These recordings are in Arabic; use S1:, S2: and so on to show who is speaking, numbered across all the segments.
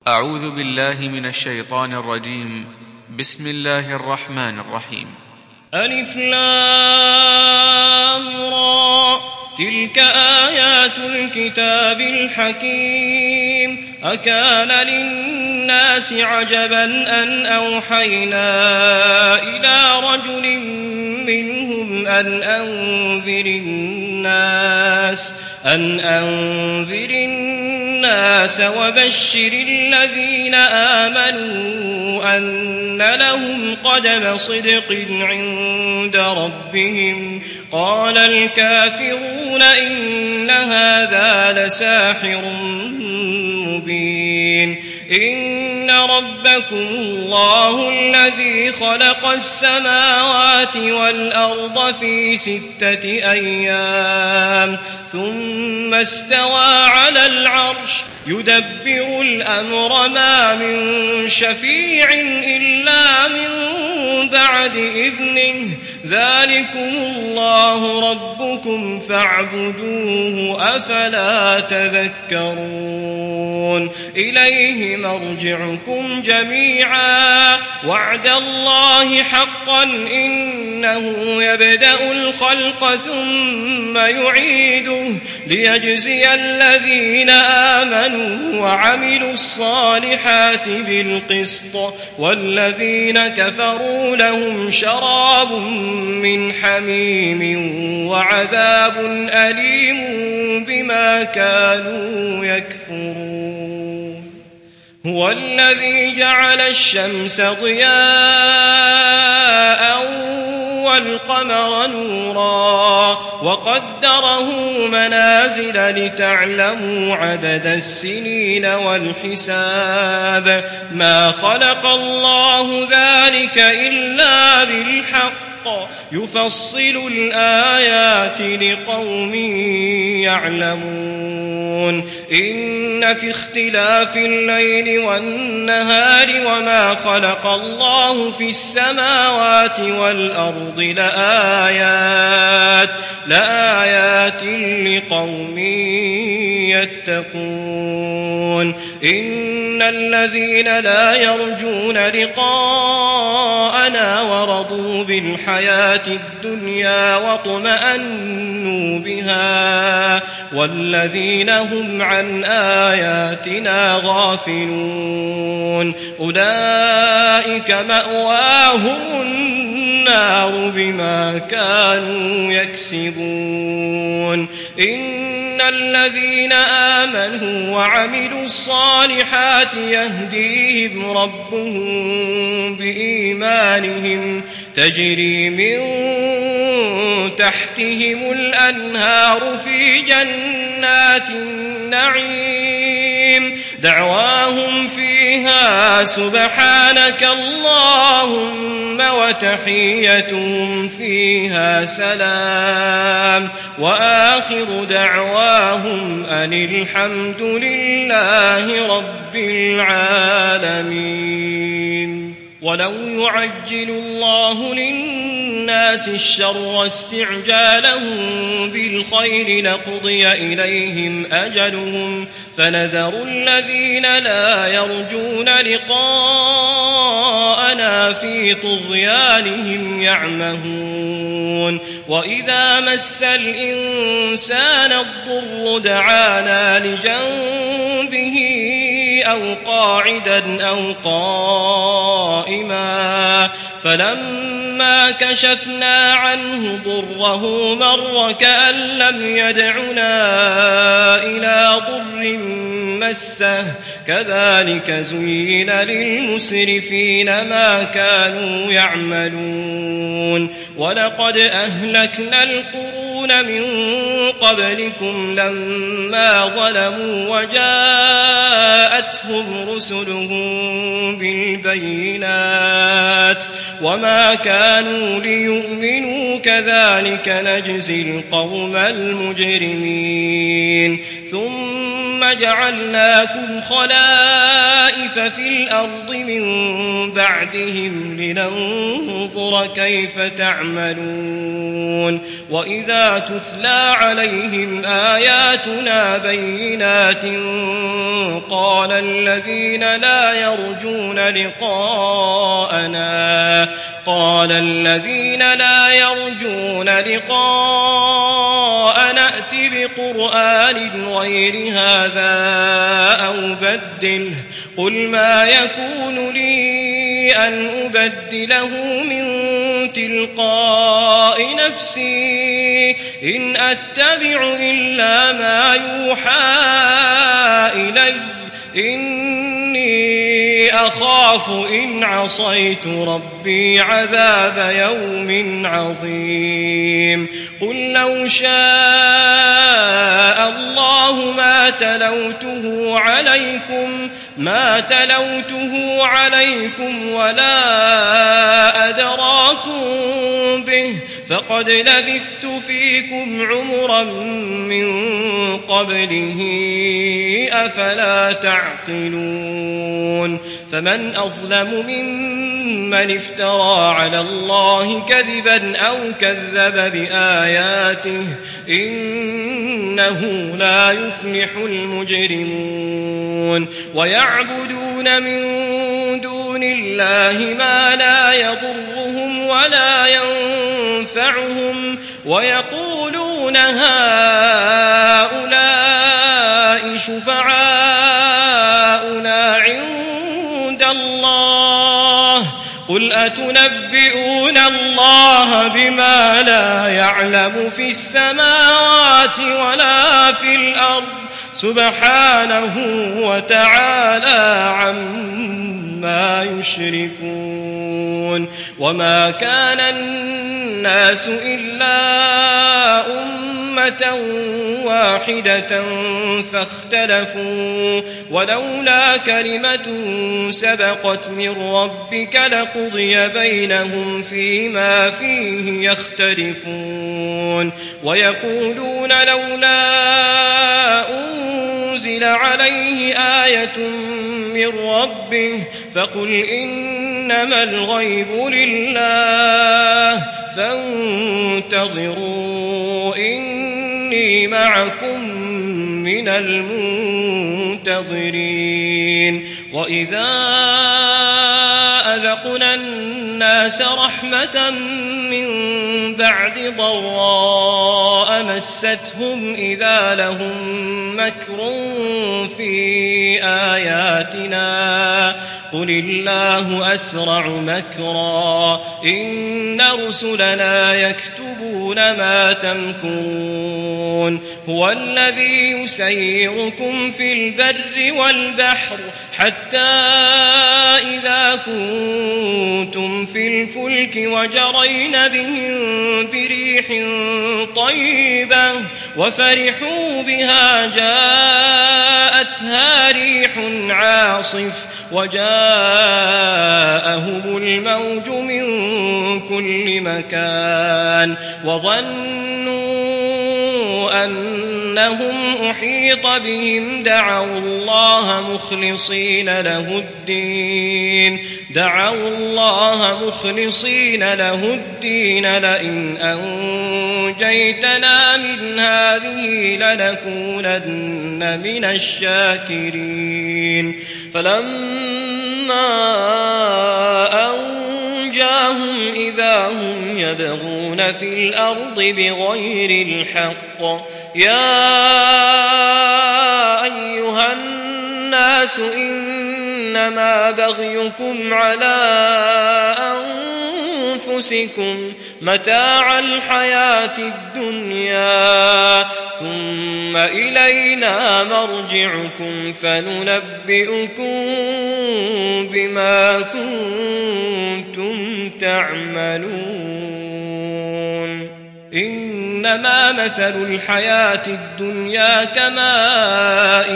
S1: أعوذ بالله من الشيطان الرجيم. بسم الله الرحمن الرحيم.
S2: ألف لام را، تلك آيات الكتاب الحكيم. أكان للناس عجبا أن أوحينا إلى رجل منهم أن أنذر الناس وبشر الذين آمنوا أن لهم قدم صدق عند ربهم. قال الكافرون إن هذا لساحر مبين. إن ربكم الله الذي خلق السماوات والأرض في 6 أيام ثم استوى على العرش يدبر الأمر ما من شفيع إلا من بعد إذنه. ذلكم الله ربكم فاعبدوه أفلا تذكرون. إليه مرجعكم جميعا وعد الله حقا إنه يبدأ الخلق ثم يعيده ليجزي الذين آمنوا وعملوا الصالحات بالقسط والذين كفروا لهم شراب من حميم وعذاب أليم بما كانوا يكفرون. هو الذي جعل الشمس ضياء والقمر نورا وقدره منازل لتعلموا عدد السنين والحساب. ما خلق الله ذلك إلا بالحق يفصل الآيات لقوم يعلمون. إن في اختلاف الليل والنهار وما خلق الله في السماوات والأرض لآيات لقوم يتقون. إن الذين لا يرجون لقاءنا ورضوا بالحياة الدنيا واطمأنوا بها والذين هم عن آياتنا غافلون أولئك مأواهم النار بما كانوا يكسبون. إن الذين آمنوا وعملوا الصالحات يهديهم ربهم بإيمانهم تجري من تحتهم الأنهار في جنات النعيم دعواهم فيها سبحانك اللهم وتحيتهم فيها سلام وآخر دعواهم أن الحمد لله رب العالمين. ولو يعجل الله للناس الشر استعجالهم بالخير لقضي إليهم أجلهم فنذر الذين لا يرجون لقاءنا في طغيانهم يعمهون. وإذا مس الإنسان الضر دعانا لجنبه أو قاعدا أو قائما فلما كشفنا عنه ضره مر كأن لم يدعنا إلى ضر مسه كذلك زين للمسرفين ما كانوا يعملون. ولقد أهلكنا القرون من قبلكم لما ظلموا وجاءتهم رسلهم بالبينات وما كانوا ليؤمنوا كذلك نجزي القوم المجرمين. ثم جعلناكم خلائف فنستخلف في الأرض من بعدهم لننظر كيف تعملون وإذا تتلى عليهم آياتنا بينات قال الذين لا يرجون لقاءنا ائت بقرآن غير هذا أو بدله قل ما يكون لي أن أبدله من تلقاء نفسي إن أتبع إلا ما يوحى إلي إني أخاف إن عصيت ربي عذاب يوم عظيم قل لو شاء الله ما تلوته عليكم ولا أدراكم به فقد لبثت فيكم عمرا من قبله أفلا تعقلون فمن أظلم ممن افترى على الله كذبا أو كذب بآياته إنه لا يفلح المجرمون ويعبدون من دون الله ما لا يضرهم ولا ينفعهم ويقولون هؤلاء شفعاؤنا عند الله قل أتنبئون الله بما لا يعلم في السماوات ولا في الأرض سبحانه وتعالى عما يشركون وما كان الناس إلا أمة واحدة فاختلفوا ولولا كلمة سبقت من ربك لقضي بينهم فيما فيه يختلفون ويقولون لولا أنزل عليه آية من ربه فقل إنما الغيب لله فانتظروا إني معكم من المنتظرين وإذا أذقنا الناس رحمة من بعد ضراء مستهم إذا لهم مكر في آياتنا قل الله أسرع مكرا إن رسلنا يكتبون ما تمكرون هو الذي يسيركم في البر والبحر حتى إذا كنتم في الفلك وجرين بهم بريح طيبة وفرحوا بها جاءتها ريح عاصف وجاءهم الموج من كل مكان وظنوا أنهم أحيط بهم دعوا الله مخلصين له الدين لئن أنجيتنا من هذه لنكونن من الشاكرين فلما أنجاهم إذا هم يبغون في الأرض بغير الحق يا أيها الناس إنما بغيكم على أنفسكم متاع الحياة الدنيا ثم إلينا مرجعكم فننبئكم بما كنتم تعملون إنما مثل الحياة الدنيا كماء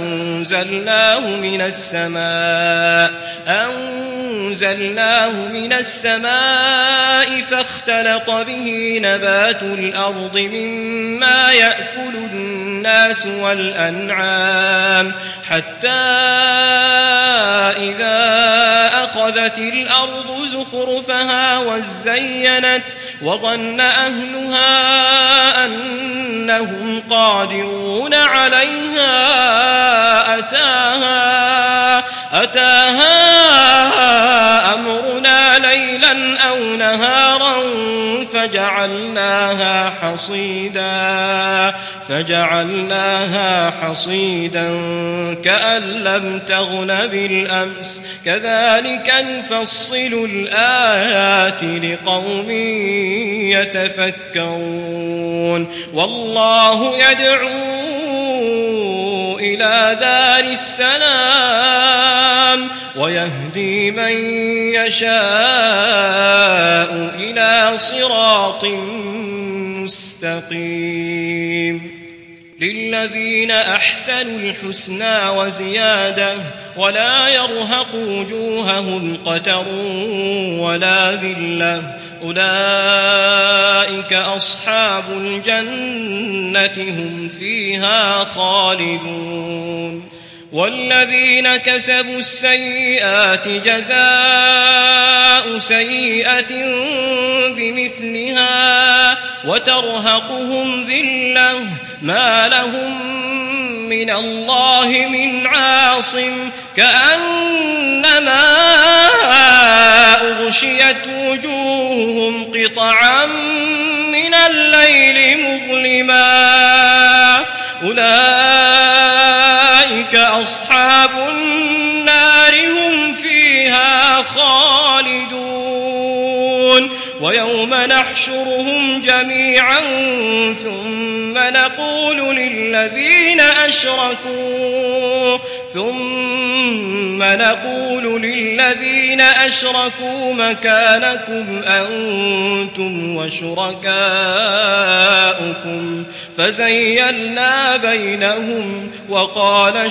S2: أنزلناه من السماء فاختلط به نبات الأرض مما يأكل الناس والأنعام حتى واتخذت الأرض زخرفها وزينت وظن أهلها أنهم قادرون عليها أتاها أمرنا ليلا أو نهارا فجعلناها حصيدا كأن لم تغن بالأمس كذلك نفصل الآيات لقوم يتفكرون والله يدعو إلى دار السلام ويهدي من يشاء إلى صراط مستقيم للذين أحسنوا الحسنى وزيادة ولا يرهق وجوههم قتر ولا ذلة أولئك أصحاب الجنة هم فيها خالدون والذين كسبوا السيئات جزاء سيئة بمثلها وترهقهم ذلة ما لهم من الله من عاصم كأنما أغشيت وجوههم قطعا من الليل مظلما أولئك أصحاب النار هم فيها خالدون ويوم نحشرهم جميعا ثم نقول للذين أشركوا مكانكم أنتم وشركاؤكم فزيلنا بينهم وقال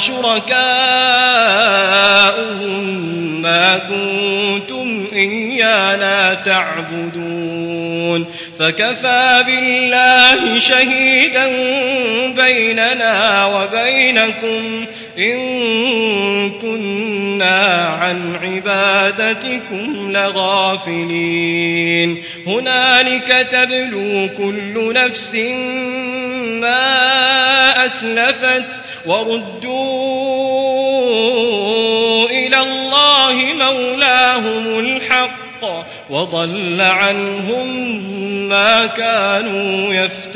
S2: شركاؤهم ما كنتم إيانا تعبدون فكفى بالله شهيدا بيننا وبينكم إن كنا عن عبادتكم لغافلين هنالك تبلو كل نفس ما أسلفت وردوا إلى الله مولاهم الحق وضل عنهم ما كانوا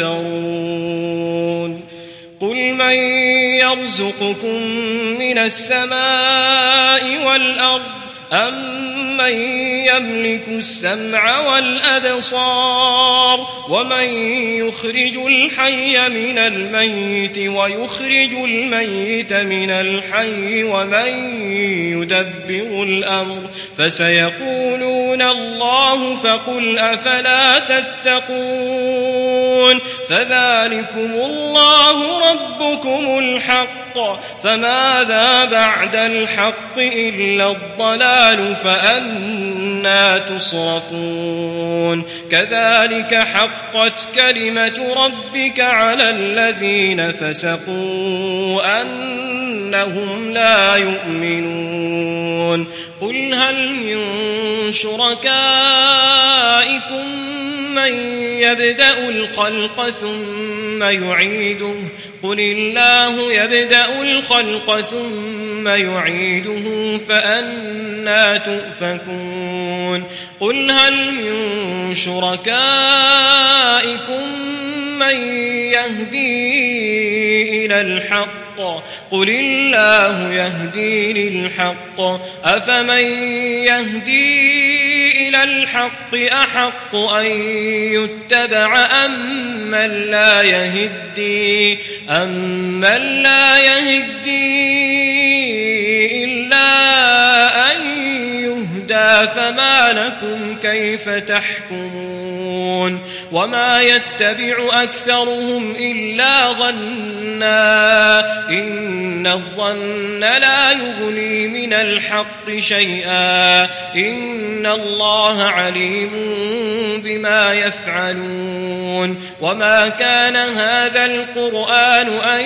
S2: يفترون قل من يرزقكم من السماء والأرض أمن يملك السمع والأبصار ومن يخرج الحي من الميت ويخرج الميت من الحي ومن يدبر الأمر فسيقولون الله فقل أفلا تتقون فذلكم الله ربكم الحق فماذا بعد الحق إلا الضلال فأنى تصرفون كذلك حقت كلمة ربك على الذين فسقوا أنهم لا يؤمنون قل هل من شركائكم من يبدأ الخلق ثم يعيده قل الله يبدأ الخلق ثم يعيده فأنى تؤفكون قل هل من شركائكم من يهدي إلى الحق قل الله يهدي للحق أفمن يهدي إلى الحق أحق أن يتبع أمن لا يهدي إلا أن يهدى فما لكم كيف تحكمون وما يتبع أكثرهم إلا ظنا إن الظن لا يغني من الحق شيئا إن الله عليم بما يفعلون وما كان هذا القرآن أن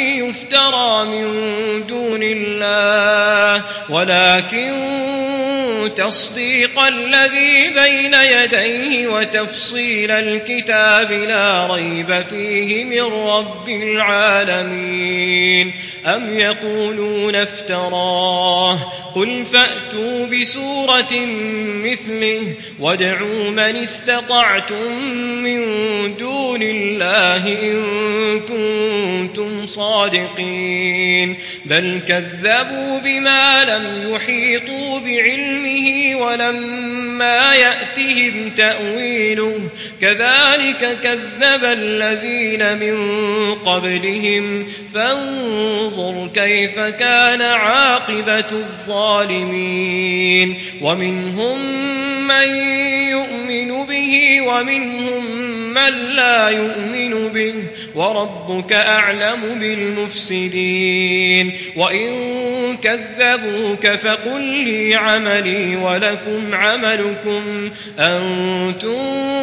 S2: يفترى من دون الله ولكن تصديق الذي بين يديه وتفصيل الكتاب لا ريب فيه من رب العالمين. أم يقولون افتراه قل فأتوا بسورة مثله وادعوا من استطعتم من دون الله إن كنتم صادقين. بل كذبوا بما لم يحيطوا بعلمه ولما يأتهم تأويله كذلك كذب الذين من قبلهم فانظر كيف كان عاقبة الظالمين. ومنهم من يؤمن به ومنهم من لا يؤمن به وربك أعلم بالمفسدين. وإن كذبوك فقل لي عملي ولكم عملكم أنتم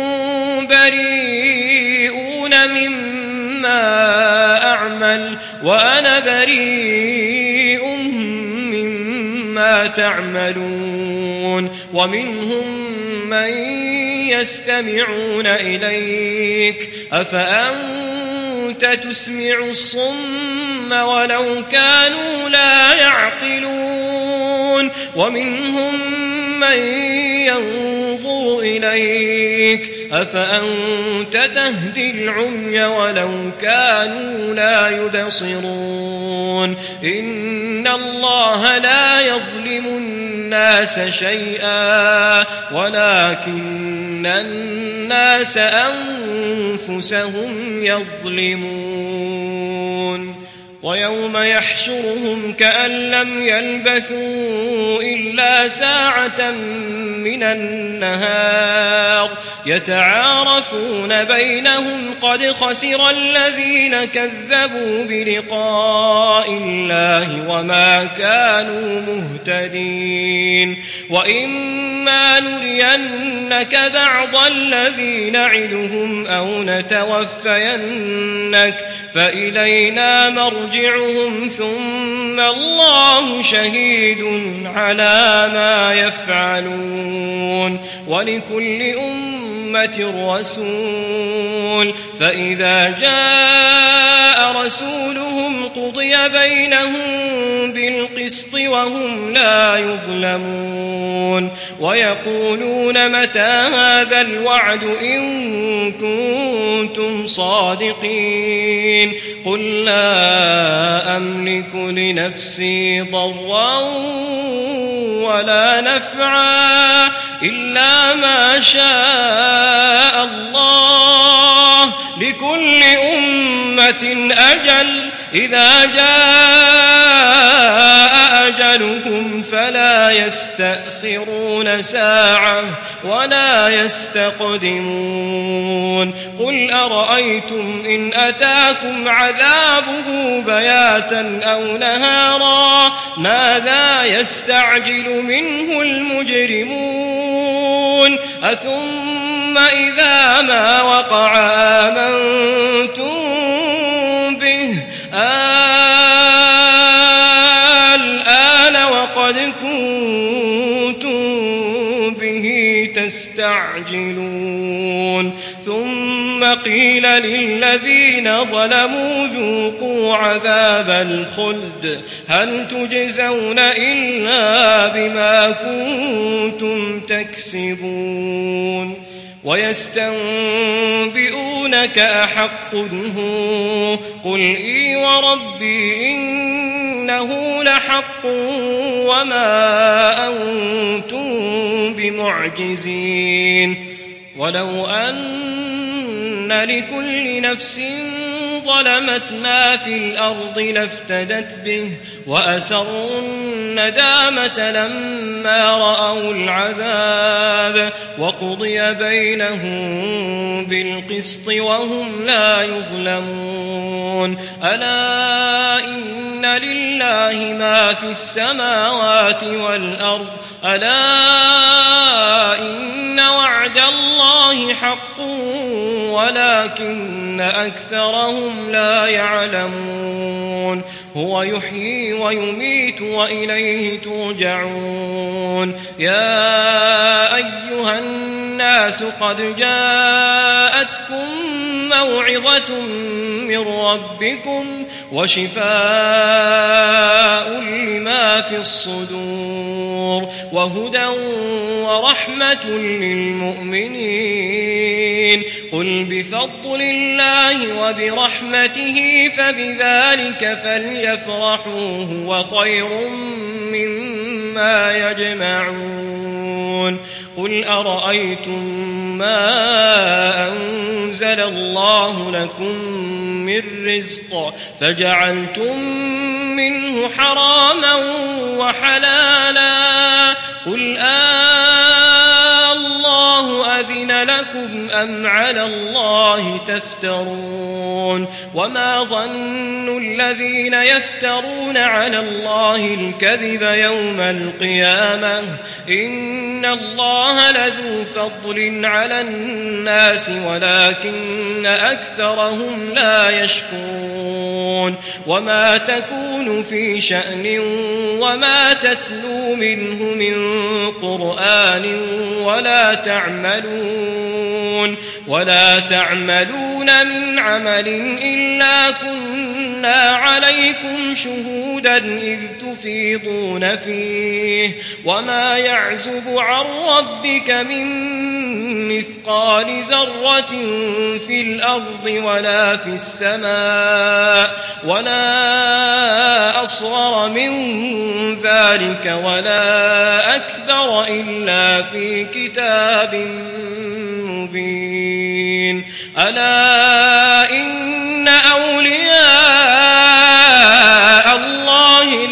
S2: بريئون مما أعمل وأنا بريء مما تعملون. ومنهم من يستمعون إليك أفأنت تسمع الصم ولو كانوا لا يعقلون. ومنهم من ينظر إليك أفأنت تهدي العمي ولو كانوا لا يبصرون. إن الله لا يظلم الناس شيئا ولكن الناس أنفسهم يظلمون. ويوم يحشرهم كأن لم يلبثوا إلا ساعة من النهار يتعارفون بينهم قد خسر الذين كذبوا بلقاء الله وما كانوا مهتدين. وإما نرينك بعض الذي نعدهم أو نتوفينك فإلينا مرجعهم ثم الله شهيد على ما يفعلون. ولكل أمة رسول فإذا جاء رسولهم قضي بينهم بالقسط وهم لا يظلمون. ويقولون متى هذا الوعد إن كنتم صادقين. قل لا أملك لنفسي ضرا ولا نفعا إلا ما شاء الله لكل أمة أجل إذا جاء أجلهم فلا يستأخرون ساعة ولا يستقدمون. قل أرأيتم إن أتاكم عذابه بياتا أو نهارا ماذا يستعجل منه المجرمون أثم إذا ما وقع آمنتم به الآن وقد كنتم به تستعجلون. ثم قيل للذين ظلموا ذوقوا عذاب الخلد هل تجزون إلا بما كنتم تكسبون. ويستنبئونك أحق هو قل إي وربي إنه لحق وما أنتم بمعجزين. ولو أن لكل نفس ظلمت ما في الأرض لافتدت به وأسروا الندامة لما رأوا العذاب وقضي بينهم بالقسط وهم لا يظلمون. ألا إن لله ما في السماوات والأرض ألا إن وعد الله حق ولكن أكثرهم لا يعلمون هو يحيي ويميت وإليه ترجعون يا أيها الناس قد جاءتكم موعظة من ربكم وشفاء لما في الصدور وهدى ورحمة للمؤمنين قل بفضل الله وبرحمته فبذلك فليفرحوا هو خير مما يجمعون قل أرأيتم ما أنزل الله لكم من رزق فجعلتم منه حراما وحلالا قل الله أذن لكم أم على الله تفترون وما ظن الذين يفترون على الله الكذب يوم القيامة إن الله لذو فضل على الناس ولكن أكثرهم لا يشكرون وما تكون في شأن وما تتلو منه من قرآن ولا تعملون من عمل إلا كنا عليكم شهودا إذ تفيضون فيه وما يعزب عن ربك من مثقال ذرة في الأرض ولا في السماء ولا أصغر من ذلك ولا أكبر إلا في كتاب مبين ألا إن أولياء الله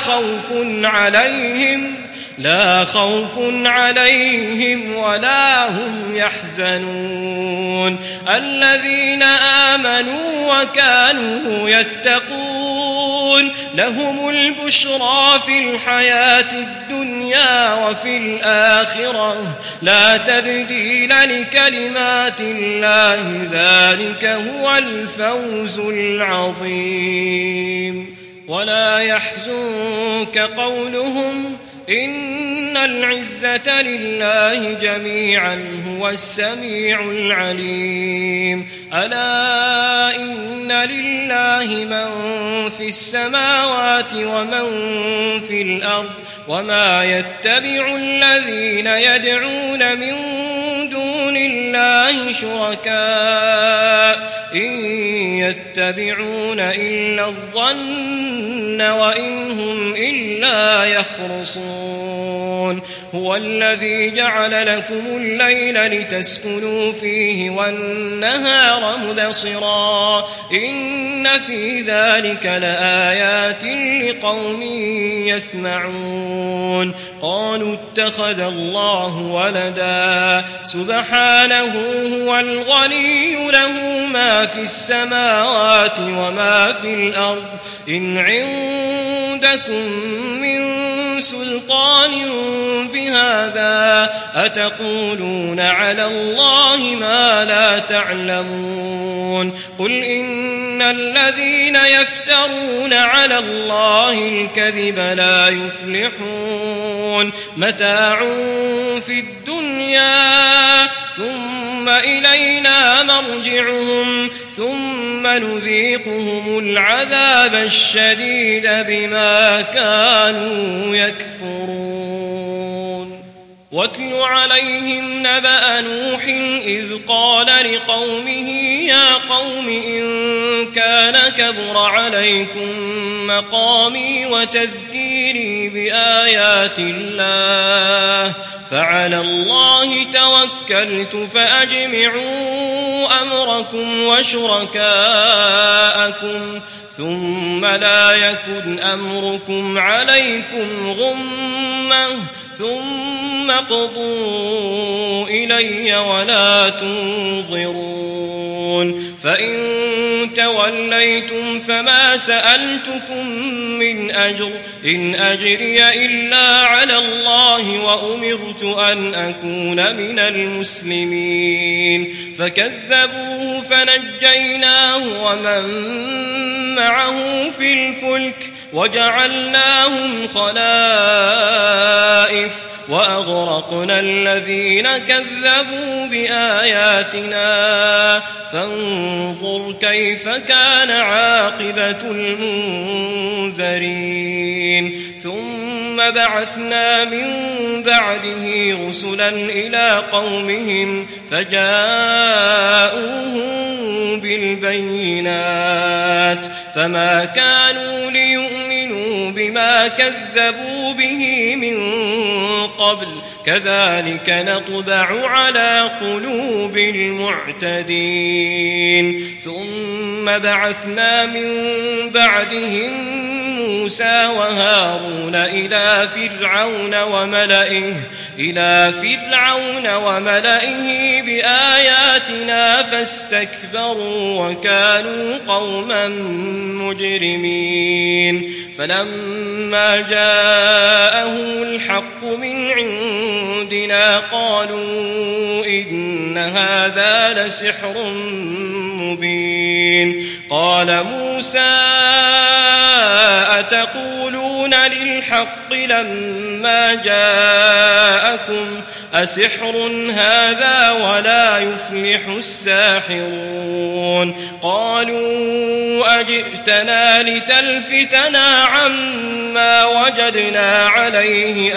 S2: لا خوف عليهم ولا هم يحزنون الذين آمنوا وكانوا يتقون لهم البشرى في الحياة الدنيا وفي الآخرة لا تبديل لكلمات الله ذلك هو الفوز العظيم ولا يحزنك قولهم إن العزة لله جميعا هو السميع العليم ألا إن لله من في السماوات ومن في الأرض وما يتبع الذين يدعون من دون الله شركاء إن يتبعون إلا الظن وإن هم إلا يخرصون هو الذي جعل لكم الليل لتسكنوا فيه والنهار مبصرا إن في ذلك لآيات لقوم يسمعون قالوا اتخذ الله ولدا سبحانه هو الغني له ما في السماوات وما في الأرض إن عندكم من سلطان بهذا أتقولون على الله ما لا تعلمون قل إن الذين يفترون على الله الكذب لا يفلحون متاع في الدنيا ثم إلينا مرجعهم ثم نذيقهم العذاب الشديد بما كانوا يكفرون واتل عليهم نبأ نوح إذ قال لقومه يا قوم إن كان كبر عليكم مقامي وتذكيري بآيات الله فعلى الله توكلت فأجمعوا أمركم وشركاءكم ثم لا يكن أمركم عليكم غمة ثم اقضوا إلي ولا تنظرون فإن توليتم فما سألتكم من أجر إن أجري إلا على الله الله وأمرت أن أكون من المسلمين فكذبوه فنجيناه ومن معه في الفلك وجعلناهم خلائف وأغرقنا الذين كذبوا بآياتنا فانظر كيف كان عاقبة المنذرين ثم بعثنا من بعده رسلا إلى قومهم فجاءوهم بالبينات فما كانوا ليؤمنوا بما كذبوا به من قبل كذلك نطبع على قلوب المعتدين ثم بعثنا من بعدهم موسى وهارون إلى فرعون وملئه بآياتنا فاستكبروا وكانوا قوما مجرمين فلما جاءهم الحق من عندنا قالوا إن هذا لسحر مبين قال موسى أتقولون للحق لما جاءكم أسحر هذا ولا يفلح الساحرون قالوا أجئتنا لتلفتنا عما وجدنا عليه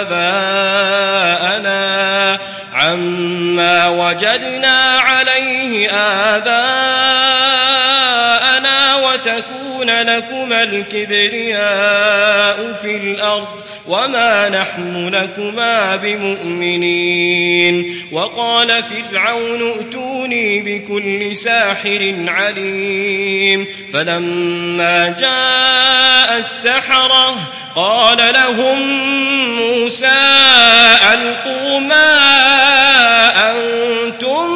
S2: آباءنا وتكون لكما الكبرياء في الأرض وما نحن لكما بمؤمنين وقال فرعون ائتوني بكل ساحر عليم فلما جاء السحرة قال لهم موسى ألقوا ما أنتم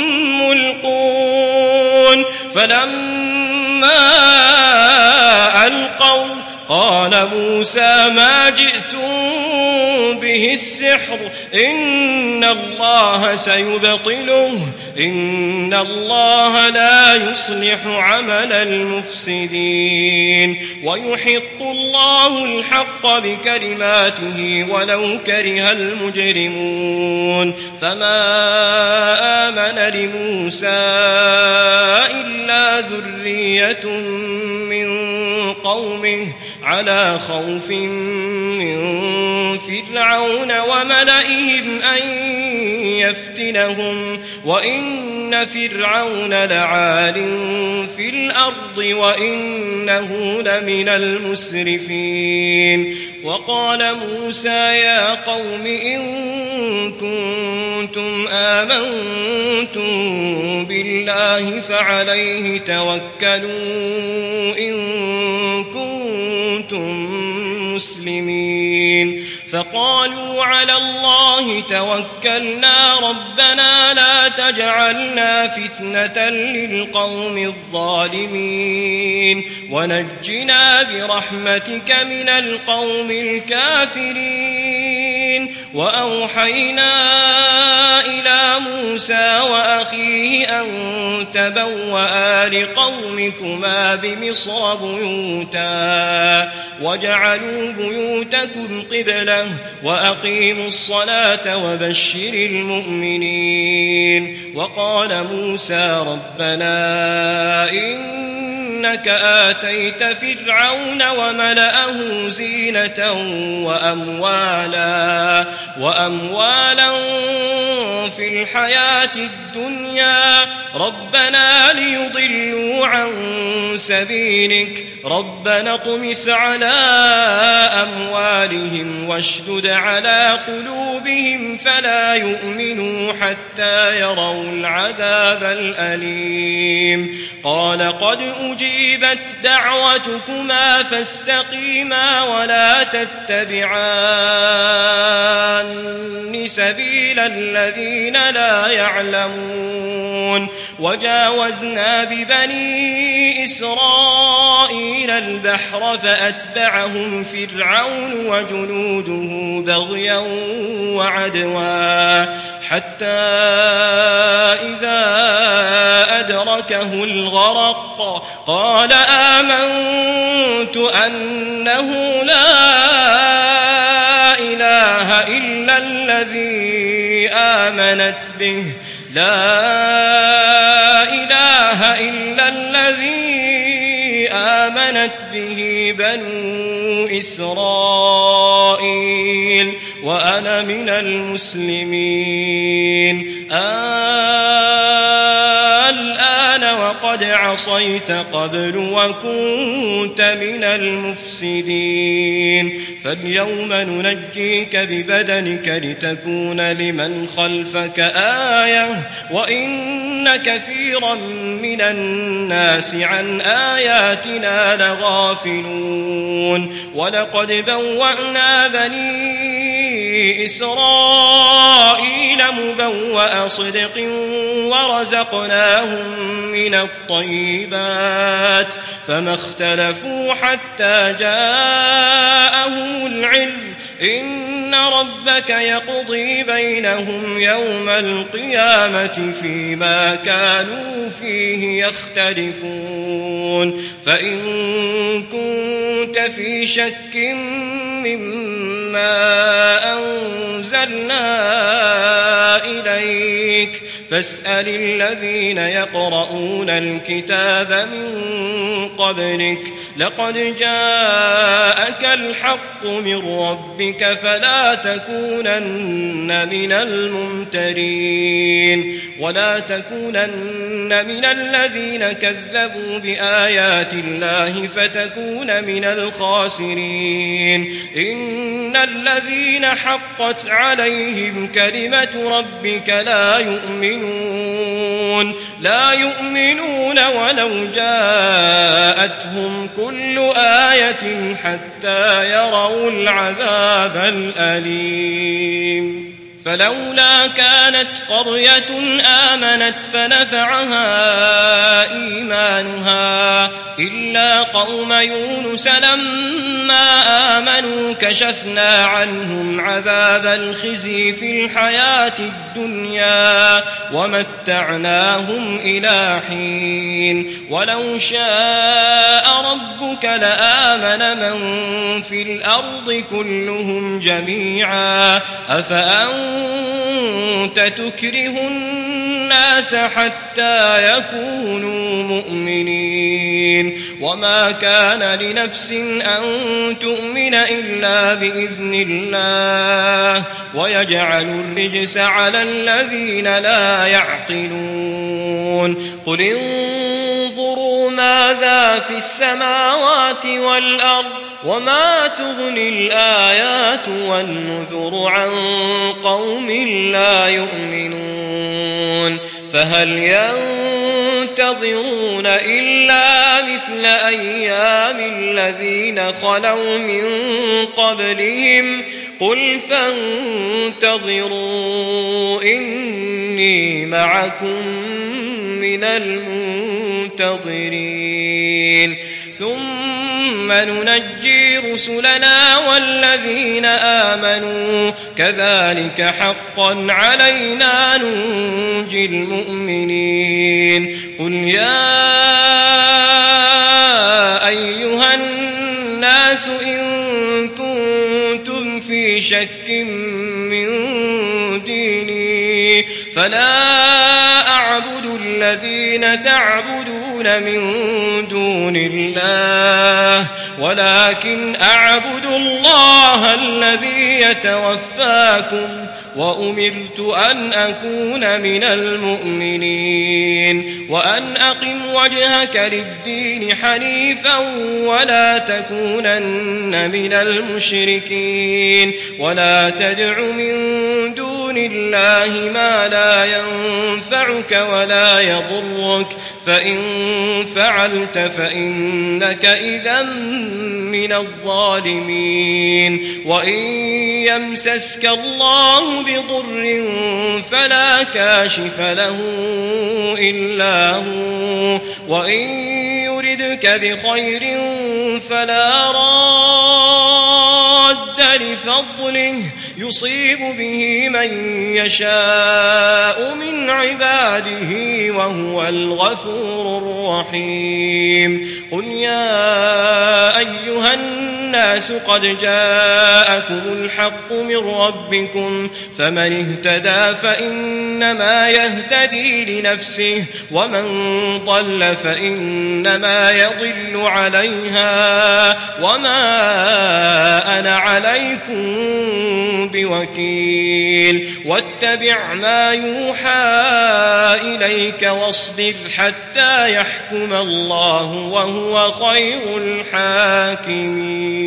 S2: ملقون فلما ألقوا قال موسى ما جئتم به السحر إن الله سيبطله إن الله لا يصلح عمل المفسدين ويحق الله الحق بكلماته ولو كره المجرمون فما آمن لموسى إلا ذرية من قومه على خوف من فرعون وملئهم أن يفتنهم وإن فرعون لعال في الأرض وإنه لمن المسرفين وقال موسى يا قوم إن كنتم آمنتم بالله فعليه توكلوا إن كنتم مسلمين فقالوا على الله توكلنا ربنا لا تجعلنا فتنة للقوم الظالمين ونجنا برحمتك من القوم الكافرين وأوحينا إلى موسى وأخيه أن تبوأ لقومكما بمصر بيوتا وجعلوا بيوتكم قبلة وأقيموا الصلاة وبشر المؤمنين وقال موسى ربنا إنك آتيت فرعون وملأه زينة وأموالا في الحياة الدنيا ربنا ليضلوا عن سبيلك ربنا اطمس على أموالهم واشدد على قلوبهم فلا يؤمنوا حتى يروا العذاب الأليم قال قد أجيبت دعوتكما فاستقيما ولا تتبعان سبيل الذين لا يعلمون وجاوزنا ببني إسرائيل البحر فأتبعهم فرعون وجنوده بغيا وعدوا حتى إذا أدركه الغرق قال آمنت أنه لا إله إلا الذي آمنت به بنو إسرائيل وأنا من المسلمين الآن وقد عصيت قبل وكنت من المفسدين فاليوم ننجيك ببدنك لتكون لمن خلفك آية وإن كثيرا من الناس عن آياتنا لغافلون ولقد بوأنا بني إسرائيل مبوأ صدق ورزقناهم من الطيبات فما اختلفوا حتى جاءهم العلم إن ربك يقضي بينهم يوم القيامة فيما كانوا فيه يختلفون فإن كنت في شك مما أنزلنا إليك فاسأل الذين يقرؤون الكتاب من قبلك لقد جاءك الحق من ربك فلا تكونن من الممترين ولا تكونن من الذين كذبوا بآيات الله فتكون من الخاسرين إن الذين حقت عليهم كلمة ربك لا يؤمنون ولو جاءتهم كل آية حتى يروا العذاب الأليم فلولا كانت قرية آمنت فنفعها إيمانها إلا قوم يونس لما آمنوا كشفنا عنهم عذاب الخزي في الحياة الدنيا ومتعناهم إلى حين ولو شاء ربك لآمن من في الأرض كلهم جميعا أفأنت تكره الناس حتى يكونوا مؤمنين وما كان لنفس أن تؤمن إلا بإذن الله ويجعل الرجس على الذين لا يعقلون قل انظروا ماذا في السماوات والأرض وما تغني الآيات والنذر عن قوم لا يؤمنون فهل ينتظرون إلا مثل أيام الذين خلوا من قبلهم قل فانتظروا إني معكم من المنتظرين ثم ننجي رسلنا والذين آمنوا كذلك حقا علينا ننجي المؤمنين قل يا أيها الناس إن كنتم في شك من ديني فلا أعبد الذين تعبدون من دون الله ولكن أعبد الله الذي يتوفاكم وأمرت أن أكون من المؤمنين وأن أقم وجهك للدين حنيفا ولا تكونن من المشركين ولا تدع من دون الله ما لا ينفعك ولا يضرك فإن فعلت فإنك إذا من الظالمين وإن يمسسك الله بضر فلا كاشف له إلا هو وإن يردك بخير فلا راد لفضله يصيب به من يشاء من عباده وهو الغفور الرحيم قل يا أيها الناس قد جاءكم الحق من ربكم فمن اهتدى فإنما يهتدي لنفسه ومن ضل فإنما يضل عليها وما أنا عليكم بوكيل واتبع ما يوحى إليك واصبر حتى يحكم الله وهو خير الحاكمين